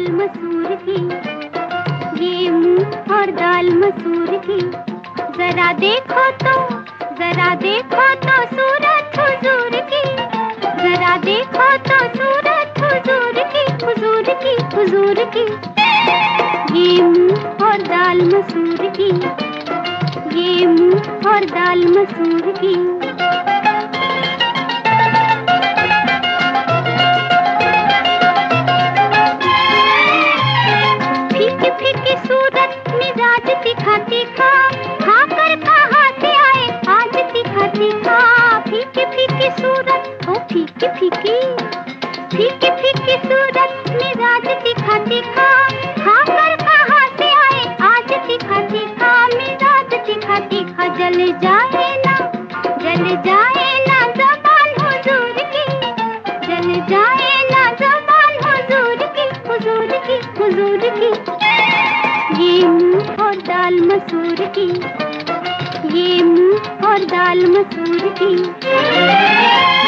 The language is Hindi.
दाल मसूर की, ये मूंग और दाल मसूर की। जरा देखो तो सूरत हुजूर की, जरा देखो तो सूरत हुजूर की, हुजूर की, हुजूर की। ये मूंग और दाल मसूर की, ये मूंग और दाल मसूर की। फीकी फीकी सूरत मिजाज तीखा तीखा, खाकर कहाँ से आए आज तीखा तीखा। फीकी फीकी सूरत, ओ फीकी फीकी, फीकी फीकी सूरत मिजाज तीखा तीखा, खाकर कहाँ से आए आज तीखा तीखा। मिजाज तीखा तीखा जल जाए ना ज़बान हुजूर की, जल जाए ना ज़बान हुजूर की, हुजूर की, हुजूर की। ये मूंग और दाल मसूर की, ये मूंग और दाल मसूर की।